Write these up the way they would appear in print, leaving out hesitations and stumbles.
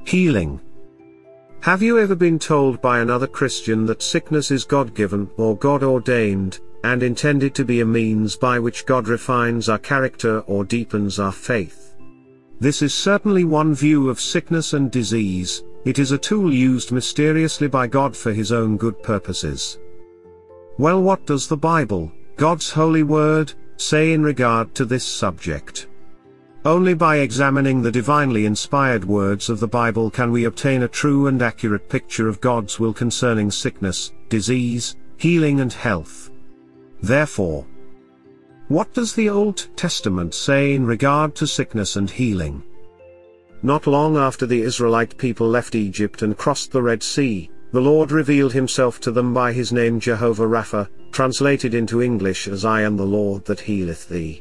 Healing. Have you ever been told by another Christian that sickness is God-given or God-ordained, and intended to be a means by which God refines our character or deepens our faith? This is certainly one view of sickness and disease. It is a tool used mysteriously by God for His own good purposes. Well, what does the Bible, God's holy word, say in regard to this subject? Only by examining the divinely inspired words of the Bible can we obtain a true and accurate picture of God's will concerning sickness, disease, healing and health. Therefore, what does the Old Testament say in regard to sickness and healing? Not long after the Israelite people left Egypt and crossed the Red Sea, the Lord revealed Himself to them by His name Jehovah Rapha, translated into English as I am the Lord that healeth thee.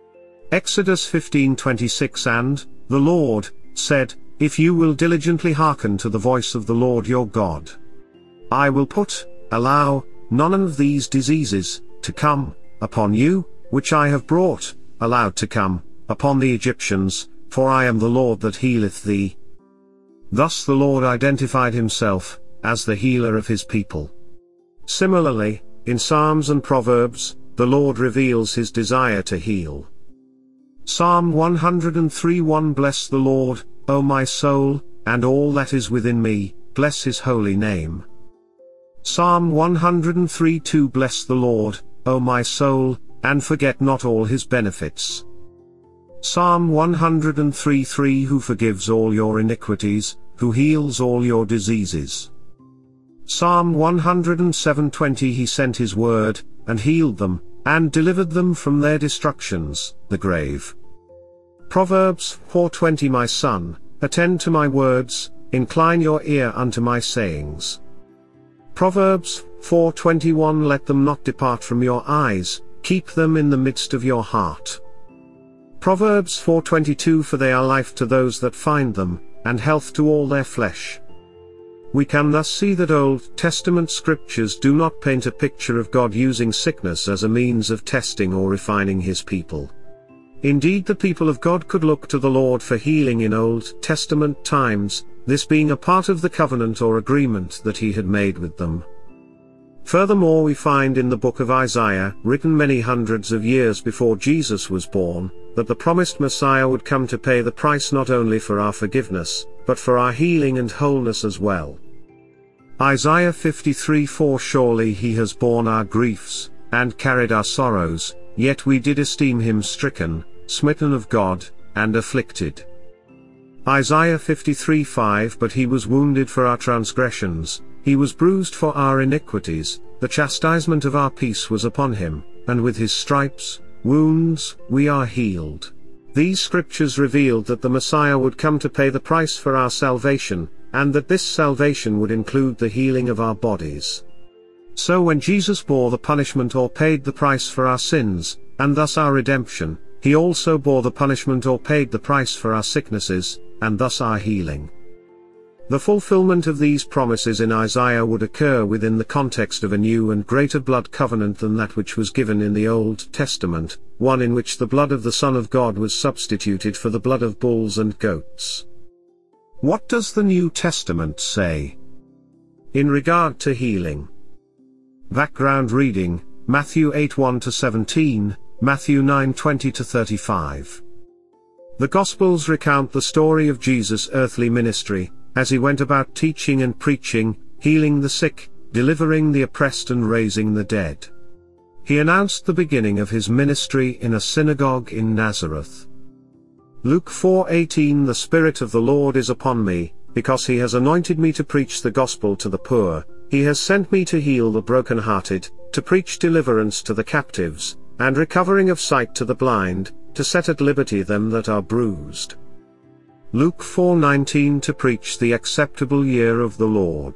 Exodus 15:26 And, the Lord, said, If you will diligently hearken to the voice of the Lord your God, I will allow, none of these diseases, to come, upon you, which I have allowed to come, upon the Egyptians, for I am the Lord that healeth thee. Thus the Lord identified Himself, as the healer of His people. Similarly, in Psalms and Proverbs, the Lord reveals His desire to heal. Psalm 103:1 Bless the Lord, O my soul, and all that is within me, bless His holy name. Psalm 103:2 Bless the Lord, O my soul, and forget not all His benefits. Psalm 103:3 Who forgives all your iniquities, who heals all your diseases. Psalm 107:20 He sent His word, and healed them, and delivered them from their destructions, the grave. Proverbs 4:20 My son, attend to my words, incline your ear unto my sayings. Proverbs 4:21 Let them not depart from your eyes, keep them in the midst of your heart. Proverbs 4:22 For they are life to those that find them, and health to all their flesh. We can thus see that Old Testament scriptures do not paint a picture of God using sickness as a means of testing or refining His people. Indeed, the people of God could look to the Lord for healing in Old Testament times, this being a part of the covenant or agreement that He had made with them. Furthermore, we find in the book of Isaiah, written many hundreds of years before Jesus was born, that the promised Messiah would come to pay the price not only for our forgiveness, but for our healing and wholeness as well. Isaiah 53:4 Surely He has borne our griefs, and carried our sorrows, yet we did esteem Him stricken, smitten of God, and afflicted. Isaiah 53:5 But He was wounded for our transgressions, He was bruised for our iniquities, the chastisement of our peace was upon Him, and with His stripes, wounds, we are healed. These scriptures revealed that the Messiah would come to pay the price for our salvation, and that this salvation would include the healing of our bodies. So when Jesus bore the punishment or paid the price for our sins, and thus our redemption, He also bore the punishment or paid the price for our sicknesses, and thus our healing. The fulfillment of these promises in Isaiah would occur within the context of a new and greater blood covenant than that which was given in the Old Testament, one in which the blood of the Son of God was substituted for the blood of bulls and goats. What does the New Testament say in regard to healing? Background reading, Matthew 8:1-17, Matthew 9:20-35. The Gospels recount the story of Jesus' earthly ministry, as He went about teaching and preaching, healing the sick, delivering the oppressed and raising the dead. He announced the beginning of His ministry in a synagogue in Nazareth. Luke 4:18 The Spirit of the Lord is upon me, because He has anointed me to preach the gospel to the poor, He has sent me to heal the brokenhearted, to preach deliverance to the captives, and recovering of sight to the blind, to set at liberty them that are bruised. Luke 4:19 To preach the acceptable year of the Lord.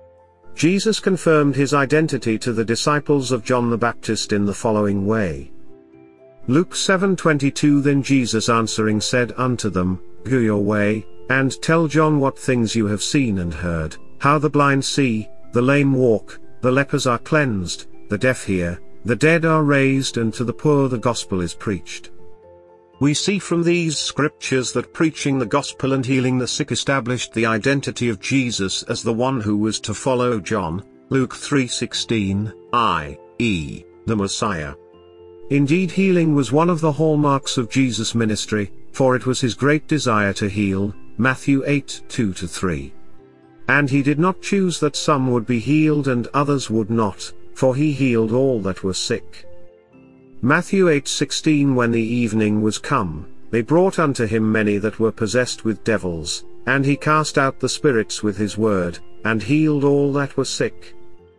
Jesus confirmed His identity to the disciples of John the Baptist in the following way. Luke 7:22 Then Jesus answering said unto them, Go your way, and tell John what things you have seen and heard, how the blind see, the lame walk, the lepers are cleansed, the deaf hear, the dead are raised, and to the poor the gospel is preached. We see from these scriptures that preaching the gospel and healing the sick established the identity of Jesus as the one who was to follow John, Luke 3:16, i.e., the Messiah. Indeed, healing was one of the hallmarks of Jesus' ministry, for it was his great desire to heal, Matthew 8:2-3. And he did not choose that some would be healed and others would not, for he healed all that were sick. Matthew 8:16 When the evening was come, they brought unto him many that were possessed with devils, and he cast out the spirits with his word, and healed all that were sick.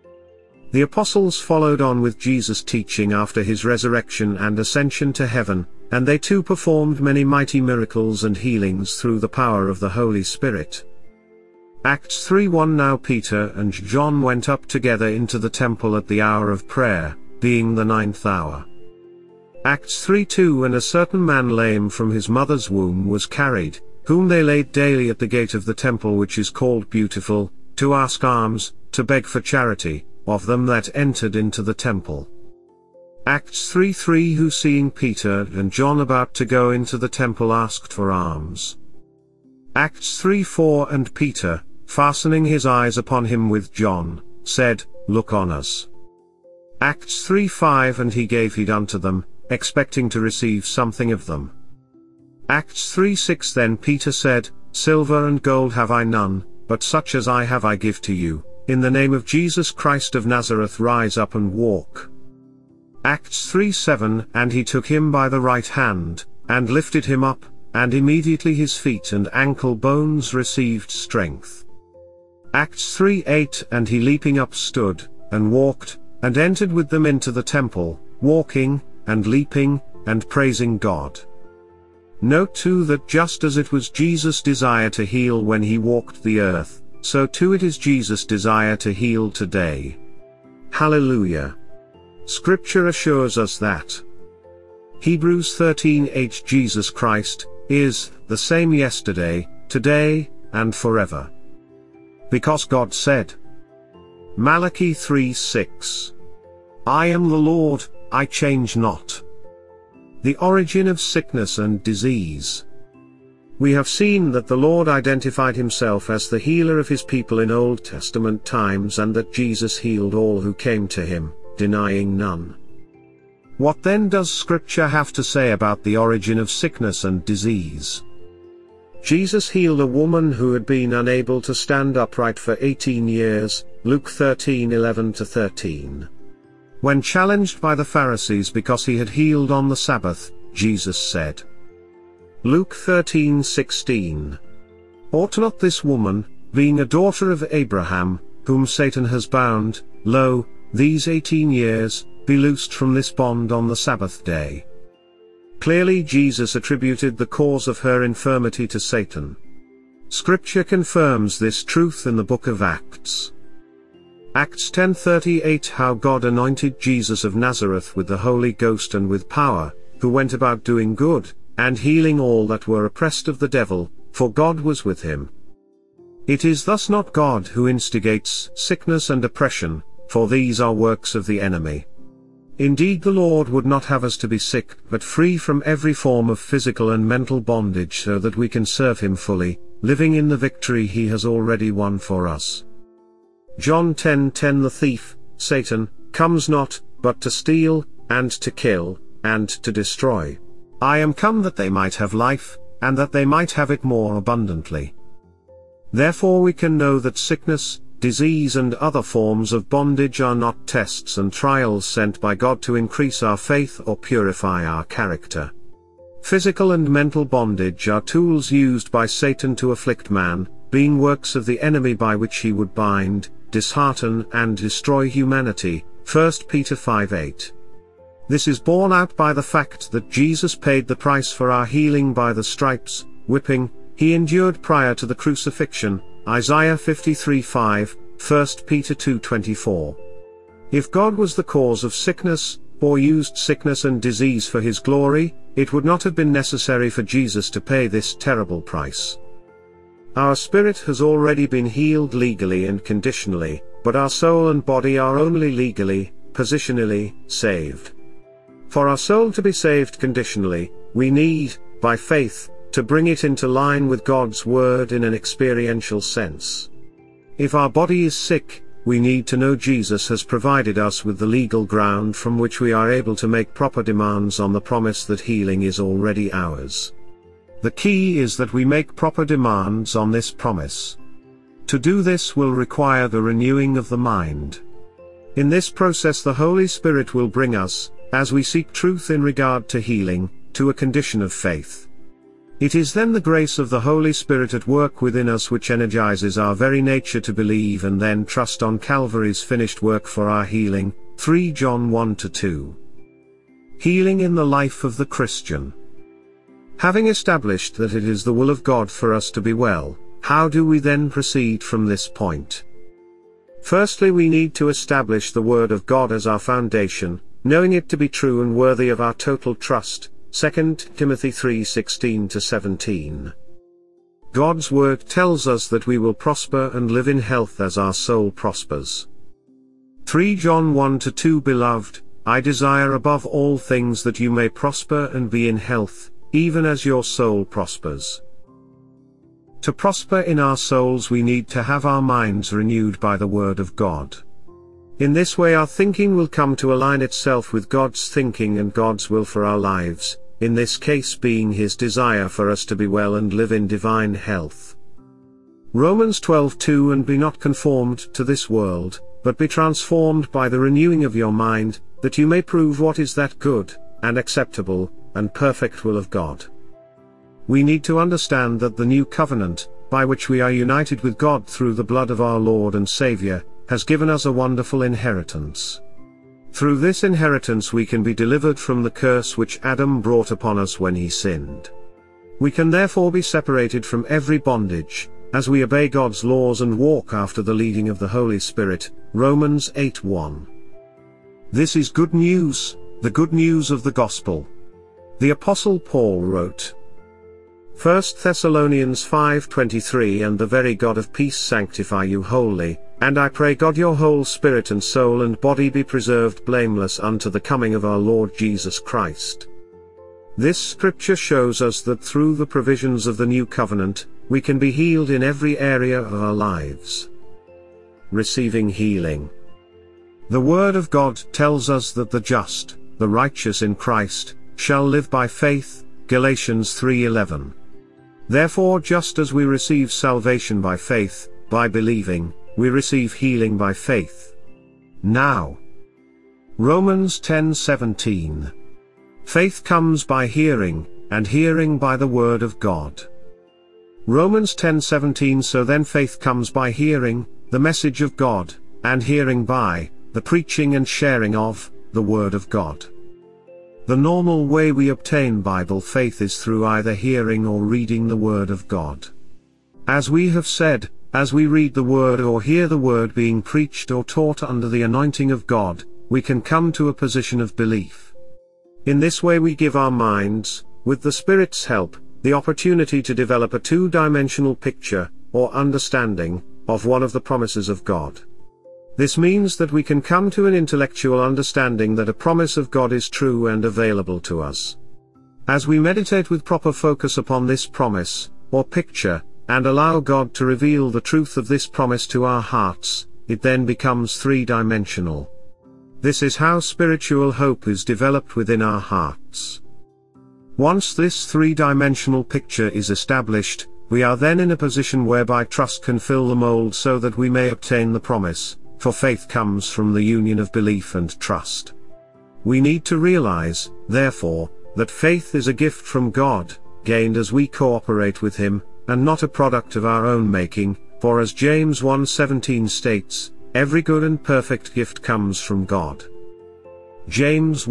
The apostles followed on with Jesus' teaching after his resurrection and ascension to heaven, and they too performed many mighty miracles and healings through the power of the Holy Spirit. Acts 3:1 Now Peter and John went up together into the temple at the hour of prayer, being the 9th hour. Acts 3:2 And a certain man lame from his mother's womb was carried, whom they laid daily at the gate of the temple which is called Beautiful, to ask alms, to beg for charity, of them that entered into the temple. Acts 3:3 Who seeing Peter and John about to go into the temple asked for alms. Acts 3:4 And Peter, fastening his eyes upon him with John, said, Look on us. Acts 3:5 And he gave heed unto them, expecting to receive something of them. Acts 3:6 Then Peter said, Silver and gold have I none, but such as I have I give to you, in the name of Jesus Christ of Nazareth rise up and walk. Acts 3:7 And he took him by the right hand, and lifted him up, and immediately his feet and ankle bones received strength. Acts 3:8 And he leaping up stood, and walked, and entered with them into the temple, walking, and leaping, and praising God. Note too that just as it was Jesus' desire to heal when he walked the earth, so too it is Jesus' desire to heal today. Hallelujah! Scripture assures us that Hebrews 13:8 Jesus Christ is the same yesterday, today, and forever. Because God said. Malachi 3:6. I am the Lord, I change not. The origin of sickness and disease. We have seen that the Lord identified himself as the healer of his people in Old Testament times and that Jesus healed all who came to him, denying none. What then does Scripture have to say about the origin of sickness and disease? Jesus healed a woman who had been unable to stand upright for 18 years, Luke 13:11-13. When challenged by the Pharisees because he had healed on the Sabbath, Jesus said, Luke 13:16. Ought not this woman, being a daughter of Abraham, whom Satan has bound, lo, these 18 years, be loosed from this bond on the Sabbath day? Clearly Jesus attributed the cause of her infirmity to Satan. Scripture confirms this truth in the book of Acts. Acts 10:38 How God anointed Jesus of Nazareth with the Holy Ghost and with power, who went about doing good, and healing all that were oppressed of the devil, for God was with him. It is thus not God who instigates sickness and oppression, for these are works of the enemy. Indeed, the Lord would not have us to be sick, but free from every form of physical and mental bondage so that we can serve him fully, living in the victory he has already won for us. John 10:10 The thief, Satan, comes not, but to steal, and to kill, and to destroy. I am come that they might have life, and that they might have it more abundantly. Therefore we can know that sickness, disease and other forms of bondage are not tests and trials sent by God to increase our faith or purify our character. Physical and mental bondage are tools used by Satan to afflict man, being works of the enemy by which he would bind, dishearten and destroy humanity, 1 Peter 5:8. This is borne out by the fact that Jesus paid the price for our healing by the stripes, whipping, he endured prior to the crucifixion, Isaiah 53:5, 1 Peter 2:24. If God was the cause of sickness, or used sickness and disease for his glory, it would not have been necessary for Jesus to pay this terrible price. Our spirit has already been healed legally and conditionally, but our soul and body are only legally, positionally, saved. For our soul to be saved conditionally, we need, by faith, to bring it into line with God's Word in an experiential sense. If our body is sick, we need to know Jesus has provided us with the legal ground from which we are able to make proper demands on the promise that healing is already ours. The key is that we make proper demands on this promise. To do this will require the renewing of the mind. In this process the Holy Spirit will bring us, as we seek truth in regard to healing, to a condition of faith. It is then the grace of the Holy Spirit at work within us which energizes our very nature to believe and then trust on Calvary's finished work for our healing. 3 John 1-2. Healing in the life of the Christian. Having established that it is the will of God for us to be well, how do we then proceed from this point? Firstly, we need to establish the Word of God as our foundation, knowing it to be true and worthy of our total trust. 2 Timothy 3:16-17. God's Word tells us that we will prosper and live in health as our soul prospers. 3 John 1-2. Beloved, I desire above all things that you may prosper and be in health, even as your soul prospers. To prosper in our souls we need to have our minds renewed by the Word of God. In this way our thinking will come to align itself with God's thinking and God's will for our lives, in this case being His desire for us to be well and live in divine health. Romans 12:2. And be not conformed to this world, but be transformed by the renewing of your mind, that you may prove what is that good, and acceptable, and perfect will of God. We need to understand that the new covenant, by which we are united with God through the blood of our Lord and Savior, has given us a wonderful inheritance. Through this inheritance we can be delivered from the curse which Adam brought upon us when he sinned. We can therefore be separated from every bondage, as we obey God's laws and walk after the leading of the Holy Spirit. Romans 8:1. This is good news, the good news of the gospel. The Apostle Paul wrote, 1 Thessalonians 5:23. And the very God of peace sanctify you wholly, and I pray God your whole spirit and soul and body be preserved blameless unto the coming of our Lord Jesus Christ. This scripture shows us that through the provisions of the new covenant, we can be healed in every area of our lives. Receiving healing. The Word of God tells us that the just, the righteous in Christ, shall live by faith. Galatians 3:11. Therefore, just as we receive salvation by faith, by believing, we receive healing by faith. Now, Romans 10:17. Faith comes by hearing, and hearing by the Word of God. Romans 10:17. So then faith comes by hearing, the message of God, and hearing by, the preaching and sharing of, the Word of God. The normal way we obtain Bible faith is through either hearing or reading the Word of God. As we have said, as we read the Word or hear the Word being preached or taught under the anointing of God, we can come to a position of belief. In this way we give our minds, with the Spirit's help, the opportunity to develop a two-dimensional picture, or understanding, of one of the promises of God. This means that we can come to an intellectual understanding that a promise of God is true and available to us. As we meditate with proper focus upon this promise, or picture, and allow God to reveal the truth of this promise to our hearts, it then becomes three-dimensional. This is how spiritual hope is developed within our hearts. Once this three-dimensional picture is established, we are then in a position whereby trust can fill the mold so that we may obtain the promise. For faith comes from the union of belief and trust. We need to realize, therefore, that faith is a gift from God, gained as we cooperate with Him, and not a product of our own making, for as James 1:17 states, every good and perfect gift comes from God. James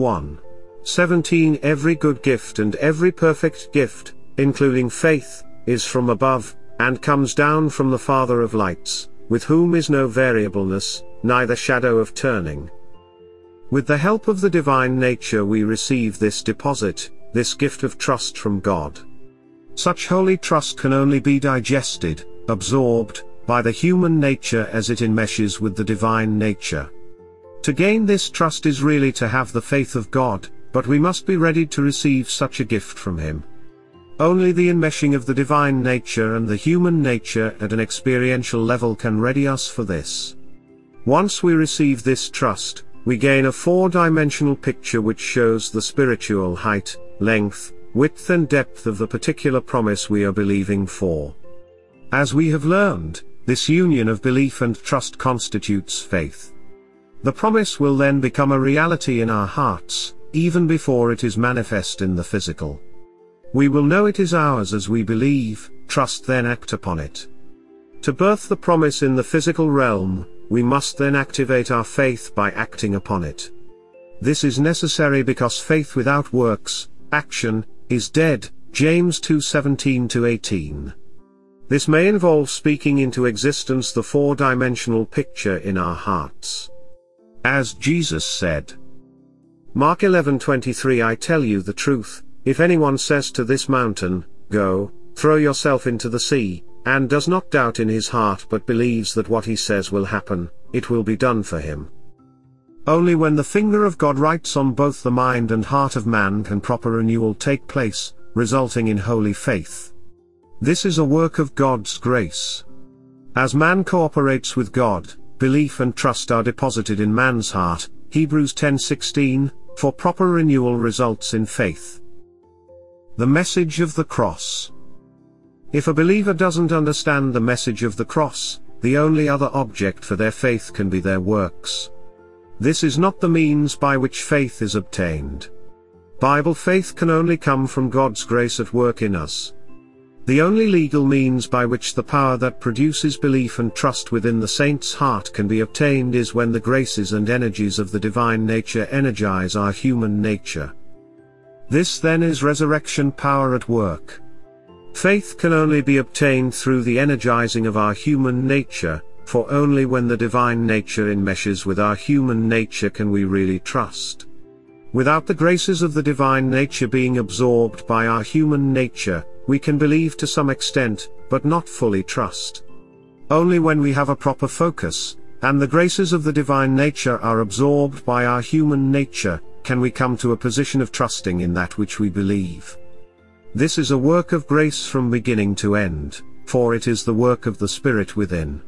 1:17. Every good gift and every perfect gift, including faith, is from above, and comes down from the Father of lights, with whom is no variableness, neither shadow of turning. With the help of the divine nature we receive this deposit, this gift of trust from God. Such holy trust can only be digested, absorbed, by the human nature as it enmeshes with the divine nature. To gain this trust is really to have the faith of God, but we must be ready to receive such a gift from Him. Only the enmeshing of the divine nature and the human nature at an experiential level can ready us for this. Once we receive this trust, we gain a four-dimensional picture which shows the spiritual height, length, width and depth of the particular promise we are believing for. As we have learned, this union of belief and trust constitutes faith. The promise will then become a reality in our hearts, even before it is manifest in the physical. We will know it is ours as we believe, trust, then act upon it. To birth the promise in the physical realm, we must then activate our faith by acting upon it. This is necessary because faith without works, action, is dead, James 2:17-18. This may involve speaking into existence the four-dimensional picture in our hearts. As Jesus said, Mark 11:23, I tell you the truth, if anyone says to this mountain, go, throw yourself into the sea, and does not doubt in his heart but believes that what he says will happen, it will be done for him. Only when the finger of God writes on both the mind and heart of man can proper renewal take place, resulting in holy faith. This is a work of God's grace. As man cooperates with God, belief and trust are deposited in man's heart, Hebrews 10:16, for proper renewal results in faith. The message of the cross. If a believer doesn't understand the message of the cross, the only other object for their faith can be their works. This is not the means by which faith is obtained. Bible faith can only come from God's grace at work in us. The only legal means by which the power that produces belief and trust within the saint's heart can be obtained is when the graces and energies of the divine nature energize our human nature. This then is resurrection power at work. Faith can only be obtained through the energizing of our human nature, for only when the divine nature enmeshes with our human nature can we really trust. Without the graces of the divine nature being absorbed by our human nature, we can believe to some extent, but not fully trust. Only when we have a proper focus, and the graces of the divine nature are absorbed by our human nature, can we come to a position of trusting in that which we believe. This is a work of grace from beginning to end, for it is the work of the Spirit within.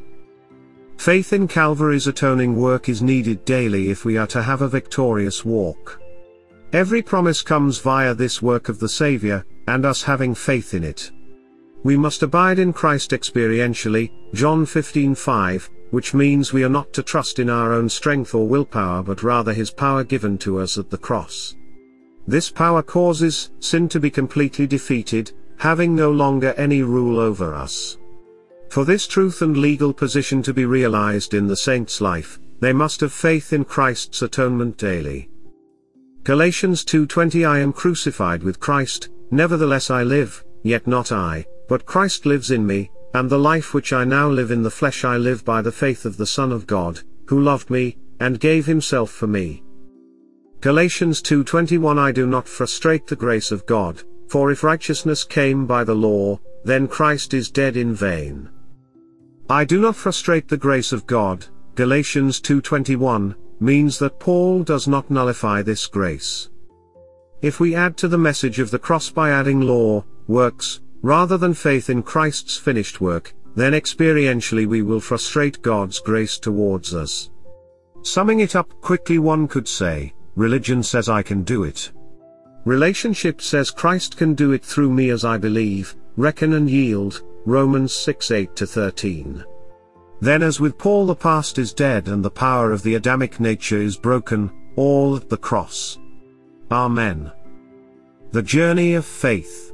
Faith in Calvary's atoning work is needed daily if we are to have a victorious walk. Every promise comes via this work of the Savior, and us having faith in it. We must abide in Christ experientially, John 15:5, which means we are not to trust in our own strength or willpower but rather His power given to us at the cross. This power causes sin to be completely defeated, having no longer any rule over us. For this truth and legal position to be realized in the saint's life, they must have faith in Christ's atonement daily. Galatians 2:20 I am crucified with Christ, nevertheless I live, yet not I, but Christ lives in me, and the life which I now live in the flesh I live by the faith of the Son of God, who loved me, and gave Himself for me. Galatians 2:21 I do not frustrate the grace of God, for if righteousness came by the law, then Christ is dead in vain. I do not frustrate the grace of God, Galatians 2:21, means that Paul does not nullify this grace. If we add to the message of the cross by adding law, works, rather than faith in Christ's finished work, then experientially we will frustrate God's grace towards us. Summing it up quickly, one could say, religion says I can do it. Relationship says Christ can do it through me as I believe, reckon and yield, Romans 6:8-13. Then as with Paul the past is dead and the power of the Adamic nature is broken, all at the cross. Amen. The journey of faith.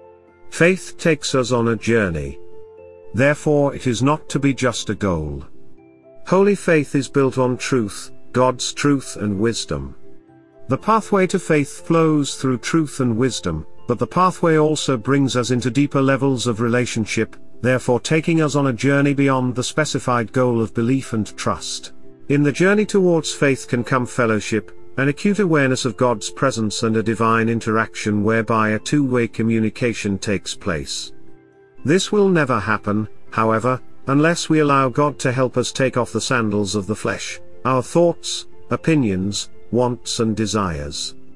Faith takes us on a journey. Therefore it is not to be just a goal. Holy faith is built on truth, God's truth and wisdom. The pathway to faith flows through truth and wisdom, but the pathway also brings us into deeper levels of relationship, therefore taking us on a journey beyond the specified goal of belief and trust. In the journey towards faith can come fellowship, an acute awareness of God's presence and a divine interaction whereby a two-way communication takes place. This will never happen, however, unless we allow God to help us take off the sandals of the flesh, our thoughts, opinions, wants and desires.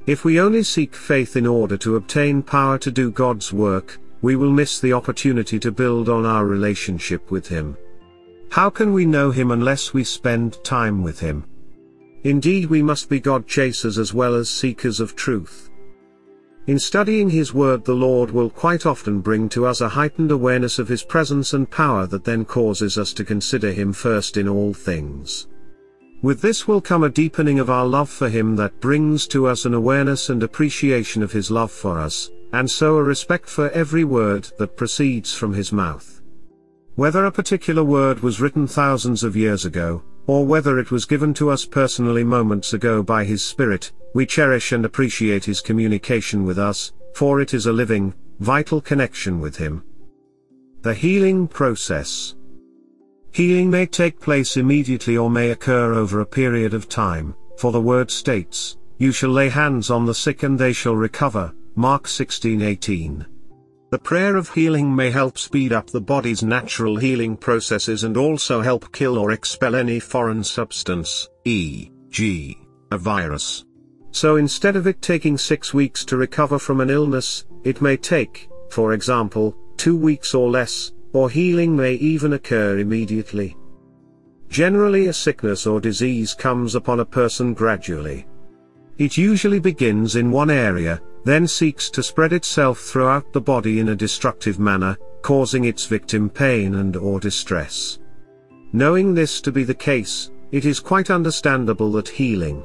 If we only seek faith in order to obtain power to do God's work, we will miss the opportunity to build on our relationship with Him. How can we know Him unless we spend time with Him? Indeed, we must be God chasers as well as seekers of truth. In studying His Word, the Lord will quite often bring to us a heightened awareness of His presence and power that then causes us to consider Him first in all things. With this will come a deepening of our love for Him that brings to us an awareness and appreciation of His love for us, and so a respect for every word that proceeds from His mouth. Whether a particular word was written thousands of years ago, or whether it was given to us personally moments ago by His Spirit, we cherish and appreciate His communication with us, for it is a living, vital connection with Him. The healing process. Healing may take place immediately or may occur over a period of time, for the word states, "You shall lay hands on the sick and they shall recover," Mark 16:18. The prayer of healing may help speed up the body's natural healing processes and also help kill or expel any foreign substance, e.g., a virus. So instead of it taking 6 weeks to recover from an illness, it may take, for example, 2 weeks or less, or healing may even occur immediately. Generally, a sickness or disease comes upon a person gradually. It usually begins in one area, then seeks to spread itself throughout the body in a destructive manner, causing its victim pain and/or distress. Knowing this to be the case, it is quite understandable that healing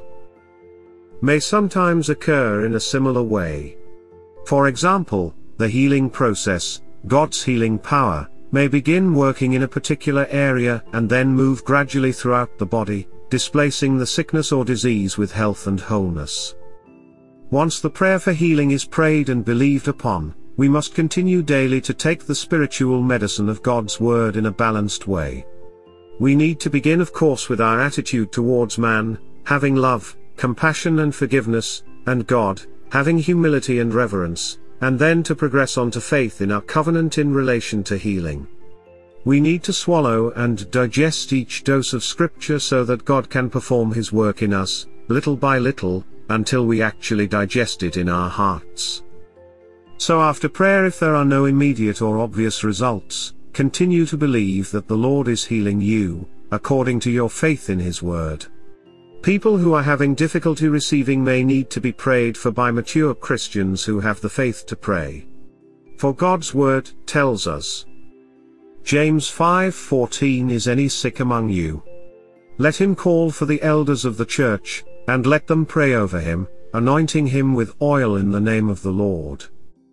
may sometimes occur in a similar way. For example, the healing process, God's healing power, may begin working in a particular area and then move gradually throughout the body, displacing the sickness or disease with health and wholeness. Once the prayer for healing is prayed and believed upon, we must continue daily to take the spiritual medicine of God's Word in a balanced way. We need to begin, of course, with our attitude towards man, having love, compassion and forgiveness, and God, having humility and reverence, and then to progress on to faith in our covenant in relation to healing. We need to swallow and digest each dose of Scripture so that God can perform His work in us, little by little, until we actually digest it in our hearts. So after prayer, if there are no immediate or obvious results, continue to believe that the Lord is healing you, according to your faith in His Word. People who are having difficulty receiving may need to be prayed for by mature Christians who have the faith to pray. For God's Word tells us, James 5:14, "Is any sick among you? Let him call for the elders of the church, and let them pray over him, anointing him with oil in the name of the Lord."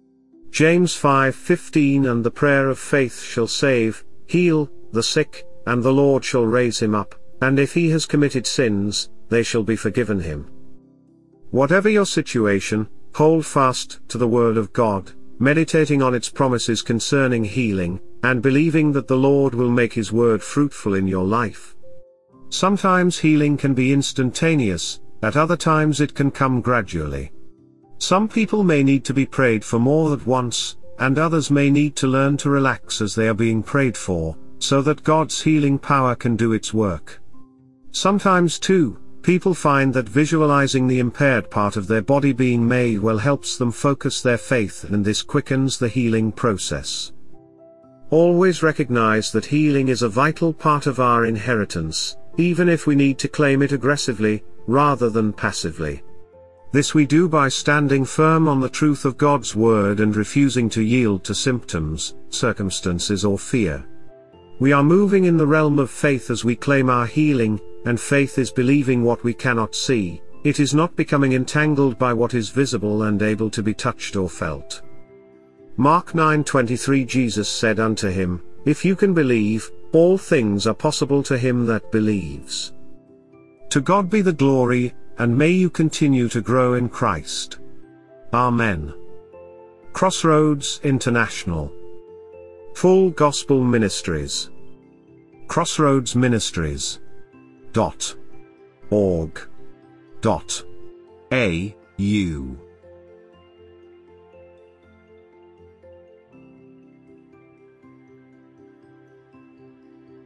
James 5:15, "And the prayer of faith shall save, heal, the sick, and the Lord shall raise him up, and if he has committed sins, they shall be forgiven him." Whatever your situation, hold fast to the Word of God, meditating on its promises concerning healing, and believing that the Lord will make His Word fruitful in your life. Sometimes healing can be instantaneous, at other times it can come gradually. Some people may need to be prayed for more than once, and others may need to learn to relax as they are being prayed for, so that God's healing power can do its work. Sometimes too, people find that visualizing the impaired part of their body being made well helps them focus their faith, and this quickens the healing process. Always recognize that healing is a vital part of our inheritance, even if we need to claim it aggressively, rather than passively. This we do by standing firm on the truth of God's Word and refusing to yield to symptoms, circumstances or fear. We are moving in the realm of faith as we claim our healing, and faith is believing what we cannot see. It is not becoming entangled by what is visible and able to be touched or felt. Mark 9:23, Jesus said unto him, "If you can believe, all things are possible to him that believes." To God be the glory, and may you continue to grow in Christ. Amen. Crossroads International. Full Gospel Ministries. Crossroads Ministries. .org.au